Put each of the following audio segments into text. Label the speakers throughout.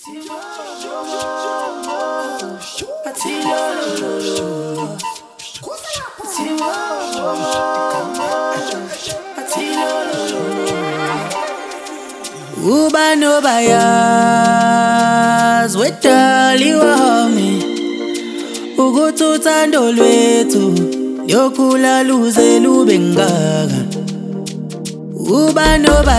Speaker 1: Uba no bayaz wetali wami ukuthando lwethu yokhula luze lube ngaka. Uba no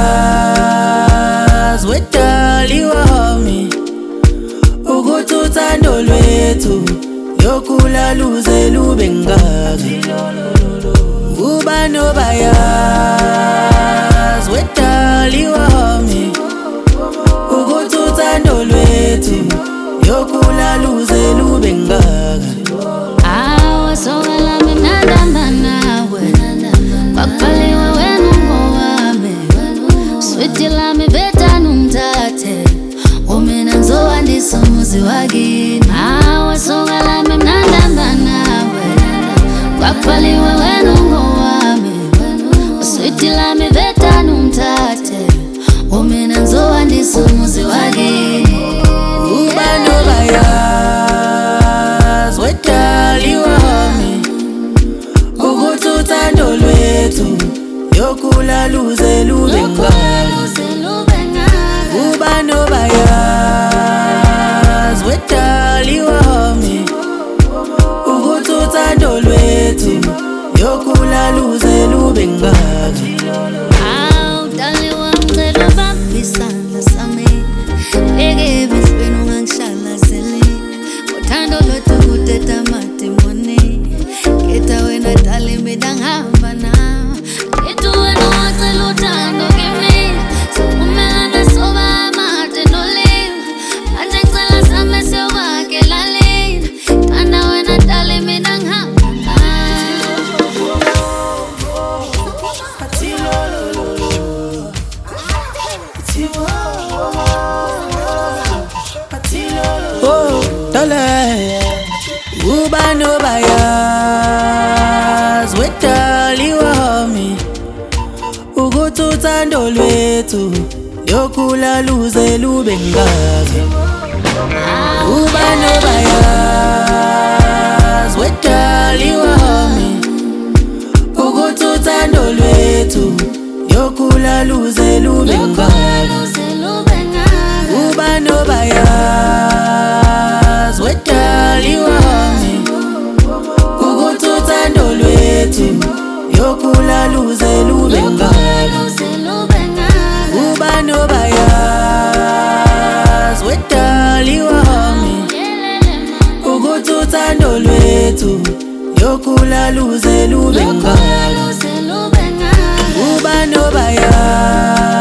Speaker 1: bayaz wetali wami ukuthando lwethu yokhula luze lube ngaka. Uba no bayaz wetali wami ukuthando lwethu yokhula luze lube ngaka.
Speaker 2: Soka lami mnandamba nawe Kwakubhaliwe wena ungowami Sweetie lami veta numthathe Umina ngizokwandisa umuzi wakini. Soka lami mnandamba nawe Kwakubhaliwe wena ungowami Sweetie lami veta numthathe Umina ngizokwandisa umuzi wakini.
Speaker 1: Uba no bayaz wetali wami ukuthando lwethu yokhula luze lube ngaka. Uba no bayaz wetali wami ukuthando lwethu yokhula luze lube ngaka.
Speaker 2: Dali wami ngicela ubambe isandla sami Beke ebisweni ungangishalazeli Uthando lwethu kude tamadimoni Ngeta wena dali mina ngihamba nawe Ngithi wena wacela uthando kimi Sokumelana soba amade nolimi Manje ngicela same siyokwakela lini Thanda wena dali mina ngihamba nawe.
Speaker 1: Oh, dale. Uba no bayaz wetali wami ukuthando lwethu yokhula luze lube ngaka. Uba no bayaz wetali wami ukuthando lwethu yokhula luze lube ngaka. Uba no bayaz wetali wami ukuthando lwethu yokhula luze lube ngaka. Uba no bayaz wetali wami ukuthando lwethu yokhula luze lube ngaka. Uba no bayaz